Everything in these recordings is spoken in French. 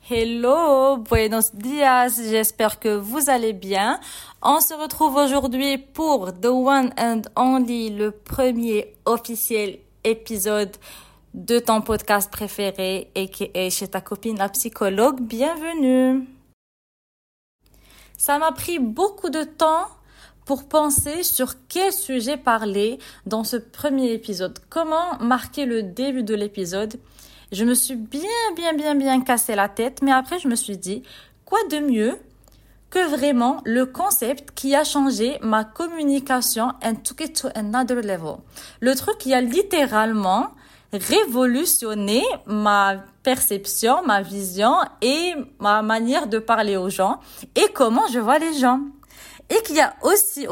Hello, buenos dias, j'espère que vous allez bien. On se retrouve aujourd'hui pour The One and Only, le premier officiel épisode de ton podcast préféré, aka chez ta copine la psychologue. Bienvenue. Ça m'a pris beaucoup de temps pour penser sur quel sujet parler dans ce premier épisode. Comment marquer le début de l'épisode? Je me suis bien cassé la tête, mais après je me suis dit, quoi de mieux que vraiment le concept qui a changé ma communication and took it to another level. Le truc qui a littéralement révolutionné ma perception, ma vision et ma manière de parler aux gens et comment je vois les gens. Et qui a aussi,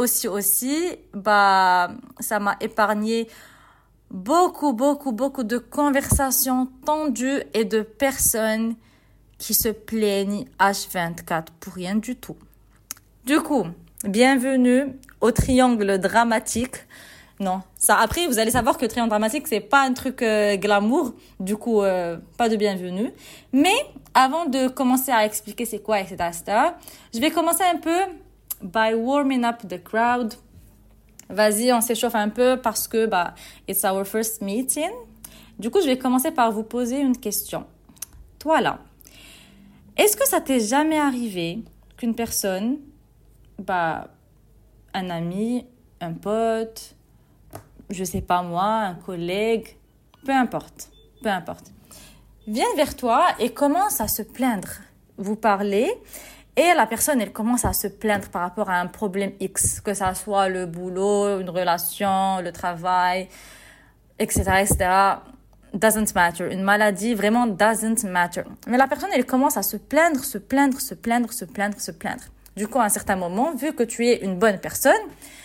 ça m'a épargné beaucoup de conversations tendues et de personnes qui se plaignent H24 pour rien du tout. Du coup, bienvenue au triangle dramatique. Non, ça après vous allez savoir que le triangle dramatique c'est pas un truc glamour, du coup pas de bienvenue. Mais avant de commencer à expliquer c'est quoi etc., je vais commencer un peu by warming up the crowd. Vas-y, on s'échauffe un peu parce que it's our first meeting. Du coup, je vais commencer par vous poser une question. Toi là, est-ce que ça t'est jamais arrivé qu'une personne, un ami, un pote, je sais pas moi, un collègue, peu importe, vienne vers toi et commence à se plaindre. Vous parlez et la personne, elle commence à se plaindre par rapport à un problème X, que ça soit le boulot, une relation, le travail, etc. Doesn't matter. Une maladie, vraiment doesn't matter. Mais la personne, elle commence à se plaindre. Du coup, à un certain moment, vu que tu es une bonne personne,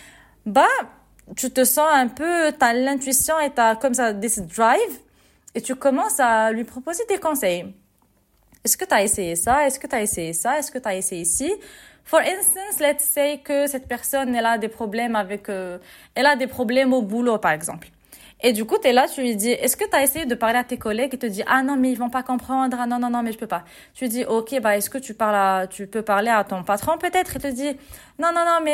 tu te sens un peu, t'as l'intuition et t'as comme ça, this drive, et tu commences à lui proposer des conseils. Est-ce que tu as essayé ça? Est-ce que tu as essayé ça? Est-ce que tu as essayé ci? For instance, let's say que cette personne, elle a des problèmes au boulot, par exemple. Et du coup, t'es là, tu lui dis, est-ce que tu as essayé de parler à tes collègues et te dis, ah non, mais ils vont pas comprendre, ah non, mais je peux pas. Tu lui dis, ok, est-ce que tu peux parler à ton patron peut-être? Et te dit, non.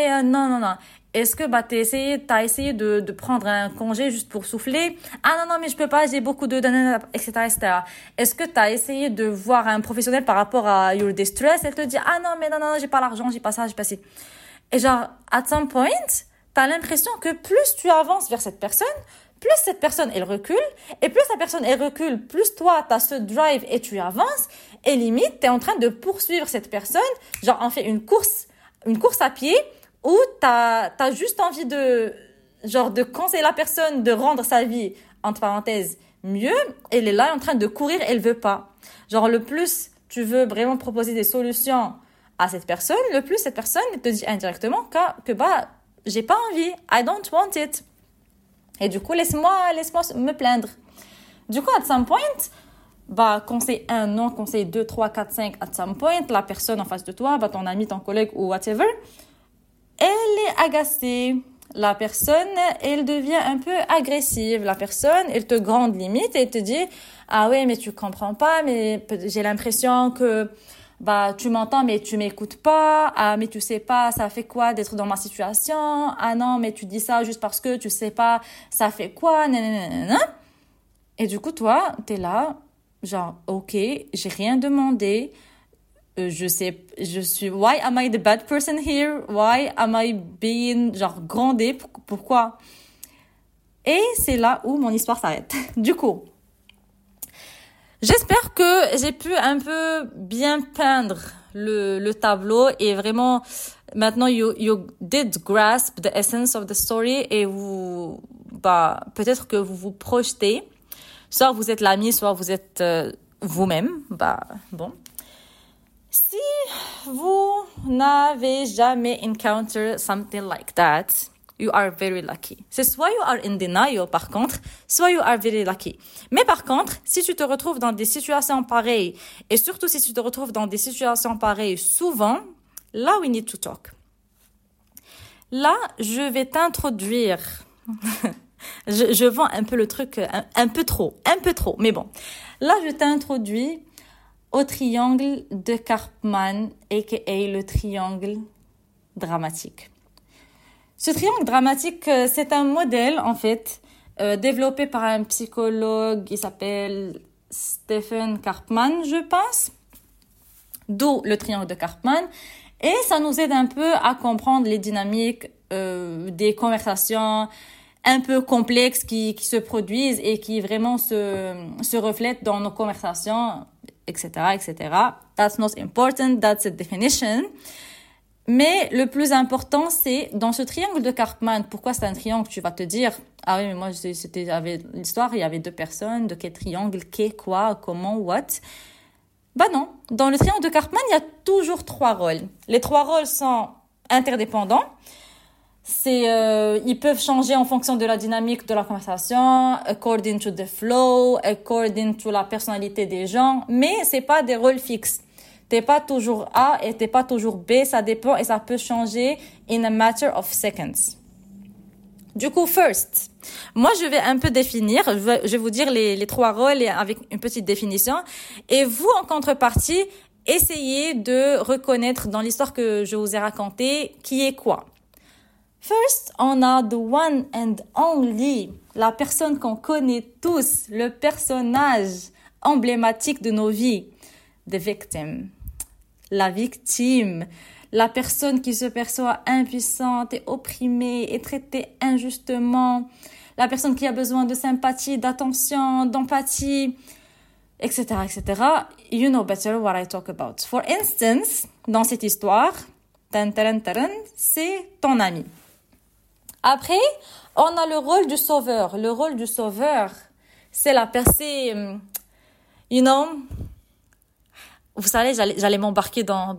Est-ce que t'as essayé de prendre un congé juste pour souffler? Ah non, mais je peux pas, j'ai beaucoup etc. Est-ce que t'as essayé de voir un professionnel par rapport à your distress? Elle te dit, ah non, j'ai pas l'argent, j'ai pas ça, j'ai pas ci. Et genre, at some point, t'as l'impression que plus tu avances vers cette personne, plus cette personne, elle recule, et plus la personne, elle recule, plus toi, t'as ce drive et tu avances, et limite, t'es en train de poursuivre cette personne, genre, on fait une course à pied, où t'as juste envie de conseiller la personne de rendre sa vie, entre parenthèses, mieux, elle est là en train de courir, elle veut pas. Genre, le plus tu veux vraiment proposer des solutions à cette personne, le plus cette personne te dit indirectement que j'ai pas envie, I don't want it. Et du coup, laisse-moi me plaindre. Du coup, at some point, conseil 1, non, conseil 2, 3, 4, 5, at some point, la personne en face de toi, ton ami, ton collègue ou whatever, elle est agacée. La personne, elle devient un peu agressive. La personne, elle te gronde limite et elle te dit, ah ouais, mais tu comprends pas, mais j'ai l'impression que tu m'entends mais tu m'écoutes pas. Ah mais tu sais pas ça fait quoi d'être dans ma situation. Ah non mais tu dis ça juste parce que tu sais pas ça fait quoi. Nanana. Et du coup toi t'es là genre ok, j'ai rien demandé. Je suis why am I the bad person here? Why am I being grondée? Pourquoi? Et c'est là où mon histoire s'arrête. Du coup, j'espère que j'ai pu un peu bien peindre le tableau et vraiment maintenant you did grasp the essence of the story et vous peut-être que vous vous projetez, soit vous êtes l'ami, soit vous êtes vous-même. Bon. Si vous n'avez jamais encountered something like that, you are very lucky. C'est soit you are in denial, par contre, soit you are very lucky. Mais par contre, si tu te retrouves dans des situations pareilles, et surtout si tu te retrouves dans des situations pareilles souvent, là, we need to talk. Là, je vais t'introduire. je vends un peu le truc, un peu trop. Mais bon, là, je t'introduis au triangle de Karpman, aka le triangle dramatique. Ce triangle dramatique, c'est un modèle, en fait, développé par un psychologue qui s'appelle Stephen Karpman, je pense. D'où le triangle de Karpman. Et ça nous aide un peu à comprendre les dynamiques des conversations un peu complexes qui se produisent et qui vraiment se reflètent dans nos conversations, etc., etc. That's not important, that's a definition. Mais le plus important, c'est dans ce triangle de Karpman. Pourquoi c'est un triangle? Tu vas te dire, ah oui, mais moi, avec l'histoire, il y avait deux personnes, de quel triangle, quoi, comment, what. Bah non. Dans le triangle de Karpman, il y a toujours trois rôles. Les trois rôles sont interdépendants. Ils peuvent changer en fonction de la dynamique de la conversation, according to the flow, according to la personnalité des gens, mais c'est pas des rôles fixes. T'es pas toujours A et t'es pas toujours B, ça dépend et ça peut changer in a matter of seconds. Du coup, first, moi je vais un peu définir, je vais vous dire les trois rôles avec une petite définition et vous en contrepartie, essayez de reconnaître dans l'histoire que je vous ai racontée qui est quoi. First, on a the one and only, la personne qu'on connaît tous, le personnage emblématique de nos vies, the victim. La victime, la personne qui se perçoit impuissante et opprimée et traitée injustement, la personne qui a besoin de sympathie, d'attention, d'empathie, etc., etc. You know better what I talk about. For instance, dans cette histoire, c'est ton ami. Après, on a le rôle du sauveur. Le rôle du sauveur, c'est la personne, you know, vous savez, j'allais m'embarquer dans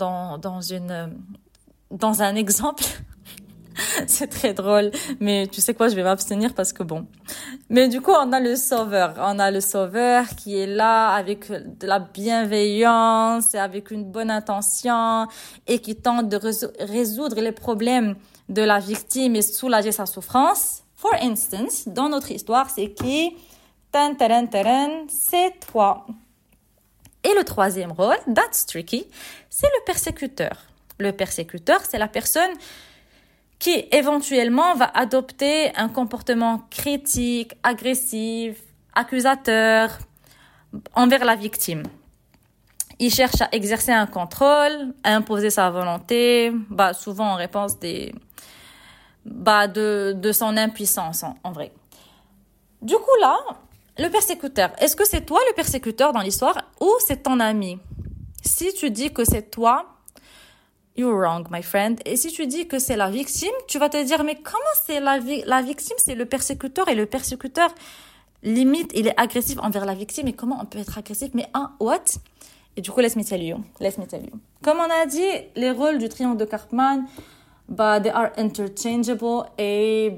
un exemple. C'est très drôle, mais tu sais quoi, je vais m'abstenir parce que bon. Mais du coup, on a le sauveur. On a le sauveur qui est là avec de la bienveillance et avec une bonne intention et qui tente de résoudre les problèmes de la victime et soulager sa souffrance. For instance, dans notre histoire, c'est qui? C'est toi. Et le troisième rôle, that's tricky, c'est le persécuteur. Le persécuteur, c'est la personne qui éventuellement va adopter un comportement critique, agressif, accusateur envers la victime. Il cherche à exercer un contrôle, à imposer sa volonté, souvent en réponse de son impuissance en vrai. Du coup là, le persécuteur, est-ce que c'est toi le persécuteur dans l'histoire ou c'est ton ami? Si tu dis que c'est toi, you're wrong, my friend. Et si tu dis que c'est la victime, tu vas te dire, mais comment c'est la victime, c'est le persécuteur et le persécuteur, limite, il est agressif envers la victime. Et comment on peut être agressif? Mais what? Et du coup, let me tell you. Comme on a dit, les rôles du triangle de Karpman, they are interchangeable et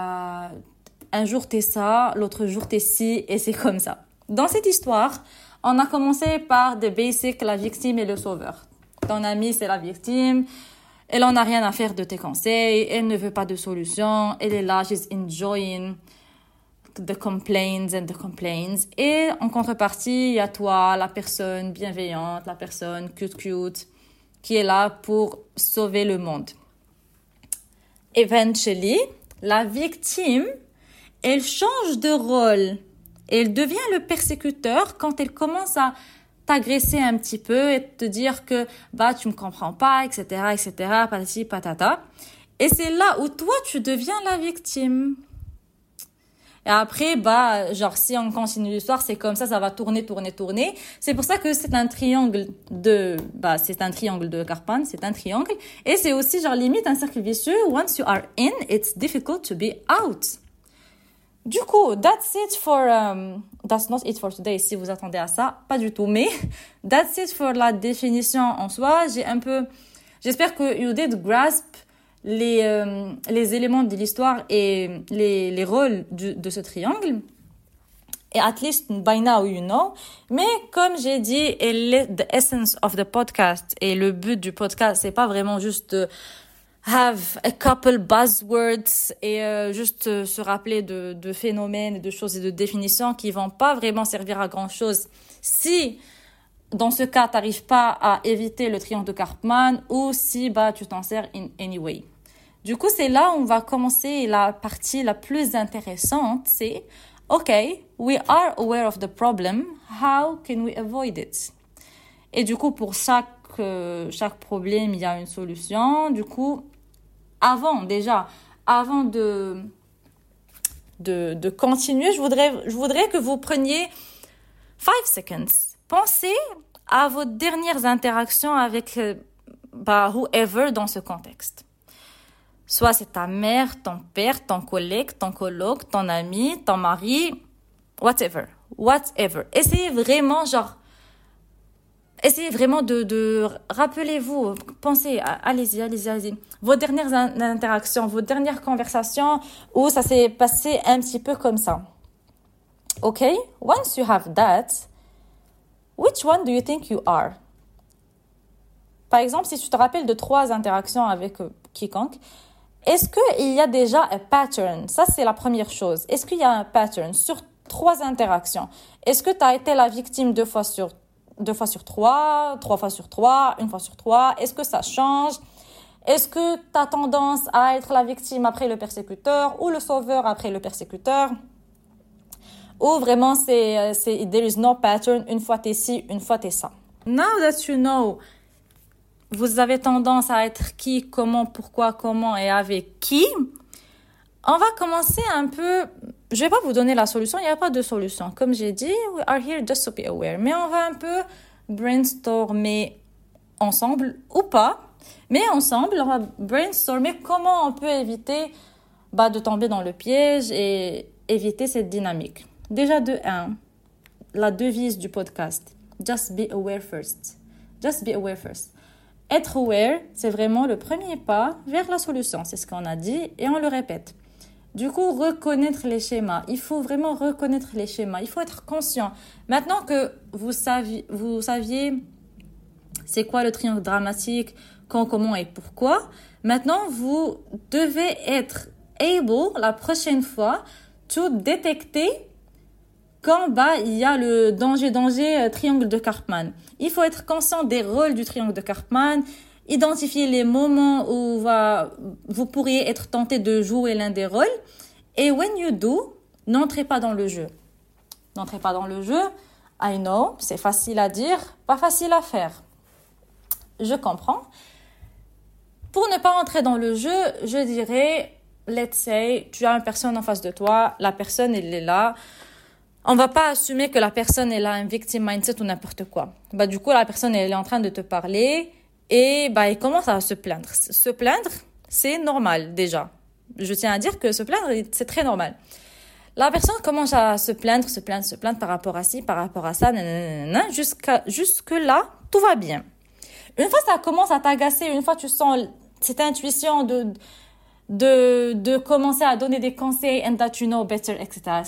un jour t'es ça, l'autre jour t'es ci, et c'est comme ça. Dans cette histoire, on a commencé par the basic, la victime et le sauveur. Ton ami, c'est la victime. Elle en a rien à faire de tes conseils. Elle ne veut pas de solution. Elle est là, she's enjoying the complaints and the complaints. Et en contrepartie, il y a toi, la personne bienveillante, la personne cute, qui est là pour sauver le monde. Eventually, la victime, elle change de rôle. Elle devient le persécuteur quand elle commence à t'agresser un petit peu et te dire que tu me comprends pas, etc., patati patata. Et c'est là où toi tu deviens la victime. Et après si on continue l'histoire, c'est comme ça va tourner. C'est pour ça que c'est un triangle de Karpman, c'est un triangle et c'est aussi limite un cercle vicieux. Once you are in, it's difficult to be out. Du coup, that's not it for today. Si vous attendez à ça, pas du tout. Mais that's it for la définition en soi. J'espère que you did grasp les éléments de l'histoire et les rôles de ce triangle. Et at least by now you know. Mais comme j'ai dit, the essence of the podcast et le but du podcast, c'est pas vraiment juste have a couple buzzwords et juste se rappeler de phénomènes, de choses et de définitions qui vont pas vraiment servir à grand chose si dans ce cas, tu n'arrives pas à éviter le triangle de Karpman ou si tu t'en sers in anyway. Du coup, c'est là où on va commencer la partie la plus intéressante, c'est OK, we are aware of the problem, how can we avoid it? Et du coup, pour chaque problème, il y a une solution. Du coup, avant de continuer, je voudrais que vous preniez 5 seconds. Pensez à vos dernières interactions avec whoever dans ce contexte. Soit c'est ta mère, ton père, ton collègue, ton coloc, ton ami, ton mari, whatever. Essayez vraiment de rappelez-vous, pensez, allez-y. Vos dernières interactions, vos dernières conversations où ça s'est passé un petit peu comme ça. OK? Once you have that, which one do you think you are? Par exemple, si tu te rappelles de 3 interactions avec quiconque, est-ce qu'il y a déjà un pattern? Ça, c'est la première chose. Est-ce qu'il y a un pattern sur 3 interactions? Est-ce que tu as été la victime 2 fois sur 3, 3 fois sur 3, 1 fois sur 3? Est-ce que ça change? Est-ce que tu as tendance à être la victime après le persécuteur ou le sauveur après le persécuteur? Ou vraiment, c'est there is no pattern, une fois t'es ci, une fois t'es ça. Now that you know, vous avez tendance à être qui, comment, pourquoi, comment et avec qui, on va commencer un peu. Je vais pas vous donner la solution, il n'y a pas de solution. Comme j'ai dit, we are here just to be aware. Mais on va un peu brainstormer ensemble ou pas. Mais ensemble, on va brainstormer comment on peut éviter de tomber dans le piège et éviter cette dynamique. Déjà de 1, la devise du podcast. Just be aware first. Just be aware first. Être aware, c'est vraiment le premier pas vers la solution. C'est ce qu'on a dit et on le répète. Du coup, reconnaître les schémas. Il faut vraiment reconnaître les schémas. Il faut être conscient. Maintenant que vous saviez c'est quoi le triangle dramatique, quand, comment et pourquoi, maintenant, vous devez être able, la prochaine fois, to détecter quand il y a le danger triangle de Karpman. Il faut être conscient des rôles du triangle de Karpman, identifier les moments où vous pourriez être tenté de jouer l'un des rôles. Et when you do, n'entrez pas dans le jeu. N'entrez pas dans le jeu. I know, c'est facile à dire, pas facile à faire. Je comprends. Pour ne pas entrer dans le jeu, je dirais, let's say, tu as une personne en face de toi, la personne, elle est là. On va pas assumer que la personne, elle a un victim mindset ou n'importe quoi. Du coup, la personne, elle est en train de te parler et elle commence à se plaindre. Se plaindre, c'est normal déjà. Je tiens à dire que se plaindre, c'est très normal. La personne commence à se plaindre par rapport à ci, par rapport à ça, jusque là, tout va bien. Une fois ça commence à t'agacer, une fois tu sens cette intuition de commencer à donner des conseils and that you know better, etc.,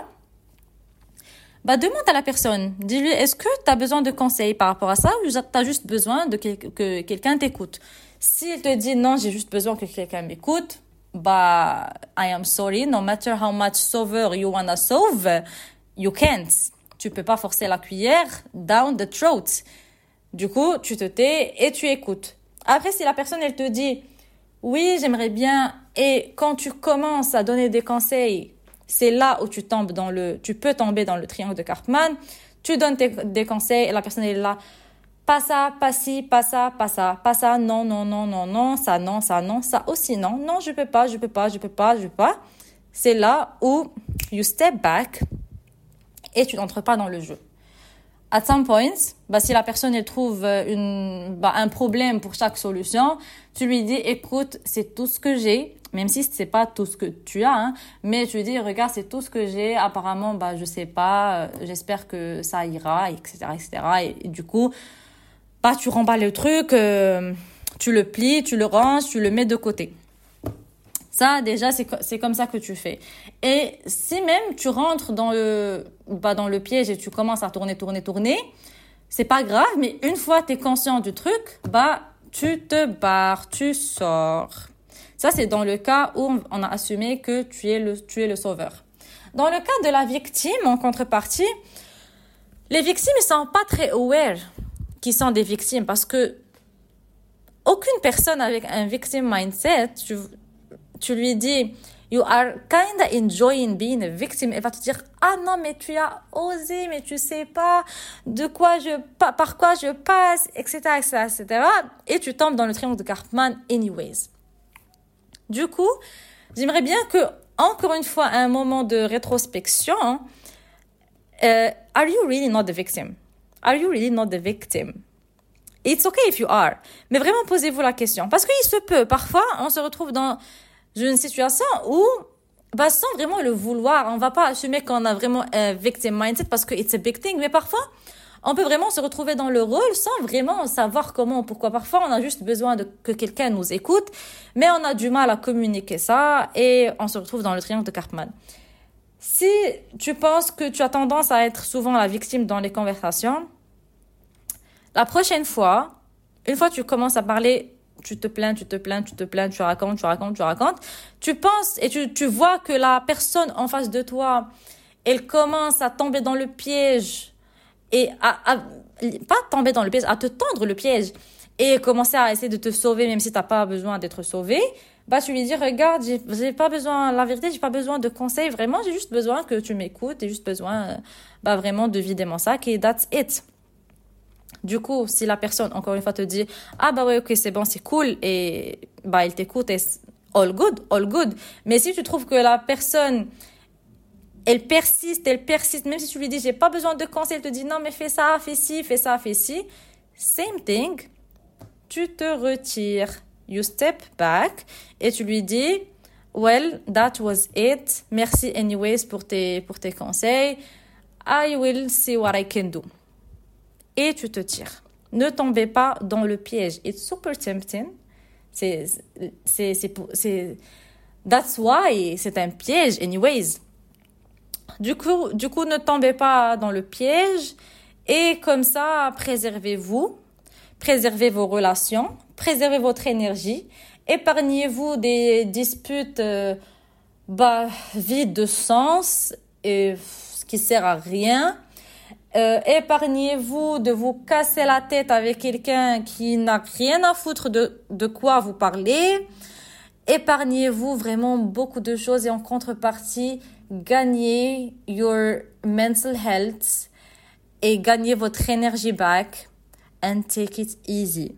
demande à la personne, dis-lui, est-ce que tu as besoin de conseils par rapport à ça ou tu as juste besoin que quelqu'un t'écoute? S'il te dit non, j'ai juste besoin que quelqu'un m'écoute, I am sorry, no matter how much sauveur you wanna solve, you can't. Tu peux pas forcer la cuillère down the throat. Du coup, tu te tais et tu écoutes. Après, si la personne, elle te dit, oui, j'aimerais bien, et quand tu commences à donner des conseils, c'est là où tu peux tomber dans le triangle de Karpman. Tu donnes des conseils et la personne est là. Pas ça, pas ci, pas ça, pas ça, pas ça, non, ça, non, ça aussi, non, je peux pas. C'est là où you step back et tu n'entres pas dans le jeu. At some point, si la personne elle trouve un problème pour chaque solution, tu lui dis, écoute, c'est tout ce que j'ai. Même si c'est pas tout ce que tu as, mais tu dis, regarde, c'est tout ce que j'ai. Apparemment, je sais pas, j'espère que ça ira, etc., etc. Et du coup, tu remballes le truc, tu le plies, tu le ranges, tu le mets de côté. Ça, déjà, c'est comme ça que tu fais. Et si même tu rentres dans le piège et tu commences à tourner, c'est pas grave, mais une fois tu es conscient du truc, tu te barres, tu sors. Ça, c'est dans le cas où on a assumé que tu es le sauveur. Dans le cas de la victime, en contrepartie, Les victimes, ils sont pas très aware qu'ils sont des victimes parce que aucune personne avec un victim mindset, tu lui dis you are kinda enjoying being a victim, elle va te dire ah non mais tu as osé, mais tu sais pas par quoi je passe, etc., etc., et tu tombes dans le triangle de Karpman anyways. Du coup, j'aimerais bien que encore une fois à un moment de rétrospection, are you really not the victim? Are you really not the victim? It's okay if you are. Mais vraiment, posez-vous la question. Parce qu'il se peut, parfois, on se retrouve dans une situation où, sans vraiment le vouloir, on va pas assumer qu'on a vraiment un victim mindset parce que it's a big thing. Mais parfois, on peut vraiment se retrouver dans le rôle sans vraiment savoir comment, pourquoi. Parfois, on a juste besoin que quelqu'un nous écoute, mais on a du mal à communiquer ça et on se retrouve dans le triangle de Karpman. Si tu penses que tu as tendance à être souvent la victime dans les conversations, la prochaine fois, une fois que tu commences à parler, tu te plains, tu racontes, tu penses et tu vois que la personne en face de toi, elle commence à tomber dans le piège et pas tomber dans le piège, à te tendre le piège et commencer à essayer de te sauver même si t'as pas besoin d'être sauvé, tu lui dis regarde, j'ai pas besoin, la vérité, j'ai pas besoin de conseils, vraiment, j'ai juste besoin que tu m'écoutes, j'ai juste besoin vraiment de vider mon sac et that's it. Du coup, si la personne, encore une fois, te dit « Ah ouais, ok, c'est bon, c'est cool » et il t'écoute et all good. Mais si tu trouves que la personne, elle persiste, même si tu lui dis « J'ai pas besoin de conseils », elle te dit « Non, mais fais ça, fais ci », same thing, tu te retires. You step back et tu lui dis « Well, that was it. Merci anyways pour tes conseils. I will see what I can do. » Et tu te tires. Ne tombez pas dans le piège. It's super tempting. That's why c'est un piège, anyways. Du coup, ne tombez pas dans le piège. Et comme ça, préservez-vous. Préservez vos relations. Préservez votre énergie. Épargnez-vous des disputes, vides de sens et ce qui sert à rien. Épargnez-vous de vous casser la tête avec quelqu'un qui n'a rien à foutre de quoi vous parlez. Épargnez-vous vraiment beaucoup de choses et en contrepartie, gagnez your mental health et gagnez votre énergie back and take it easy.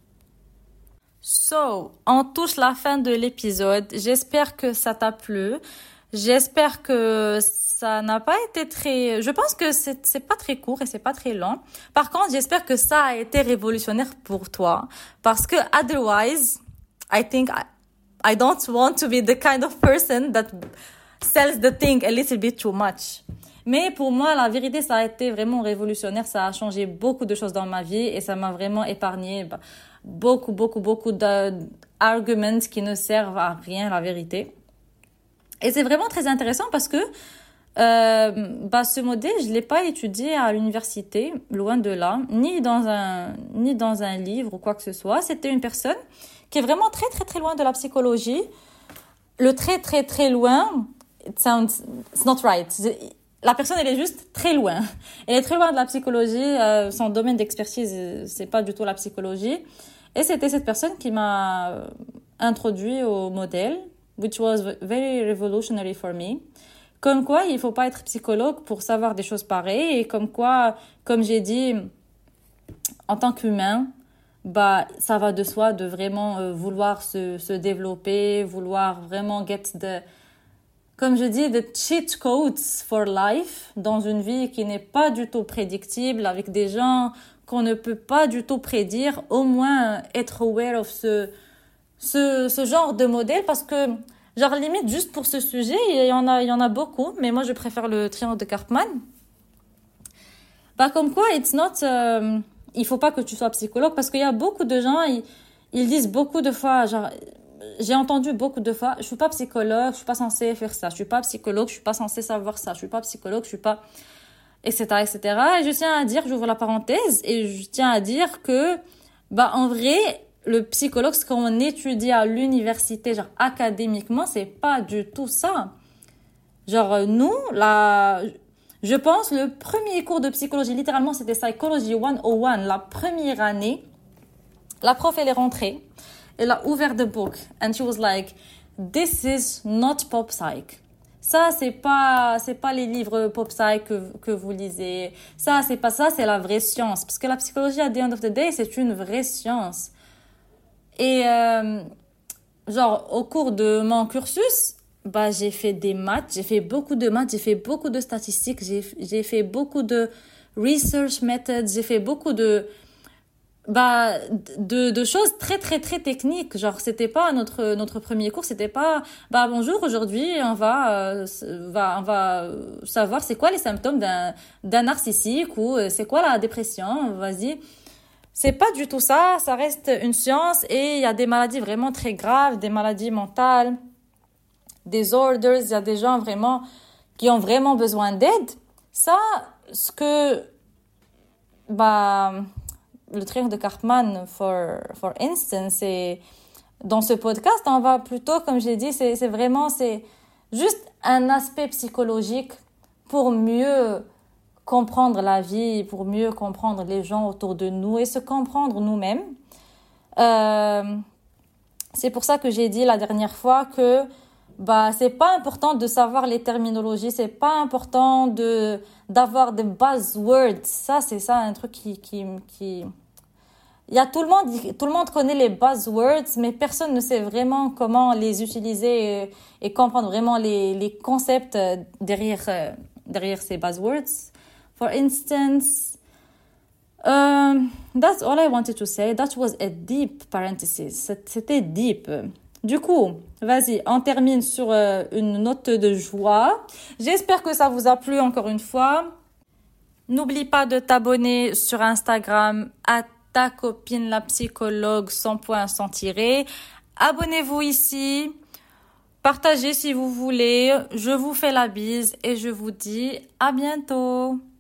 So, on touche la fin de l'épisode. J'espère que ça t'a plu. J'espère que ça n'a pas été très... Je pense que c'est pas très court et c'est pas très long. Par contre, j'espère que ça a été révolutionnaire pour toi. Parce que otherwise, I think I don't want to be the kind of person that sells the thing a little bit too much. Mais pour moi, la vérité, ça a été vraiment révolutionnaire. Ça a changé beaucoup de choses dans ma vie et ça m'a vraiment épargné beaucoup d'arguments qui ne servent à rien, la vérité. Et c'est vraiment très intéressant parce que ce modèle, je l'ai pas étudié à l'université, loin de là, ni dans un livre ou quoi que ce soit. C'était une personne qui est vraiment très très très loin de la psychologie. Le très très très loin, it's not right. La personne, elle est juste très loin. Elle est très loin de la psychologie. Son domaine d'expertise, c'est pas du tout la psychologie. Et c'était cette personne qui m'a introduit au modèle, which was very revolutionary for me. Comme quoi, il faut pas être psychologue pour savoir des choses pareilles. Et comme quoi, comme j'ai dit, en tant qu'humain, ça va de soi de vraiment vouloir se développer, vouloir vraiment comme je dis, the cheat codes for life dans une vie qui n'est pas du tout prédictible, avec des gens qu'on ne peut pas du tout prédire. Au moins, être aware of ce genre de modèle parce que, limite, juste pour ce sujet, il y en a beaucoup, mais moi, je préfère le triangle de Karpman. Comme quoi, it's not, il faut pas que tu sois psychologue parce qu'il y a beaucoup de gens, ils disent beaucoup de fois, j'ai entendu beaucoup de fois, je suis pas psychologue, je suis pas censée faire ça, je suis pas psychologue, je suis pas censée savoir ça, je suis pas psychologue, je suis pas, etc., etc. Et je tiens à dire, j'ouvre la parenthèse, et je tiens à dire que, en vrai, le psychologue, ce qu'on étudie à l'université, académiquement, c'est pas du tout ça. Nous, Je pense le premier cours de psychologie, littéralement, c'était Psychology 101, la première année. La prof, elle est rentrée. Elle a ouvert the book and she was like, this is not pop psych. Ça, c'est pas les livres pop psych que vous lisez. Ça, c'est pas ça, c'est la vraie science. Parce que la psychologie, at the end of the day, c'est une vraie science. Et, genre, au cours de mon cursus, bah, j'ai fait des maths, j'ai fait beaucoup de maths, j'ai fait beaucoup de statistiques, j'ai fait beaucoup de research methods, j'ai fait beaucoup de choses très très très techniques. Genre, c'était pas notre premier cours, c'était pas bonjour, aujourd'hui on va savoir c'est quoi les symptômes d'un narcissique ou c'est quoi la dépression, vas-y. C'est pas du tout ça, ça reste une science et il y a des maladies vraiment très graves, des maladies mentales, disorders, il y a des gens vraiment qui ont vraiment besoin d'aide. Ça, ce que le triangle de Karpman, for instance, et dans ce podcast, on va plutôt, comme j'ai dit, c'est juste un aspect psychologique pour mieux comprendre la vie, pour mieux comprendre les gens autour de nous et se comprendre nous-mêmes. C'est pour ça que j'ai dit la dernière fois que c'est pas important de savoir les terminologies, c'est pas important d'avoir des buzzwords. Ça, c'est ça un truc qui il y a tout le monde connaît les buzzwords, mais personne ne sait vraiment comment les utiliser et comprendre vraiment les concepts derrière ces buzzwords. For instance, that's all I wanted to say. That was a deep parenthesis. C'était deep. Du coup, vas-y, on termine sur une note de joie. J'espère que ça vous a plu encore une fois. N'oublie pas de t'abonner sur Instagram ta copine la psychologue sans point sans tirer. Abonnez-vous ici. Partagez si vous voulez. Je vous fais la bise et je vous dis à bientôt.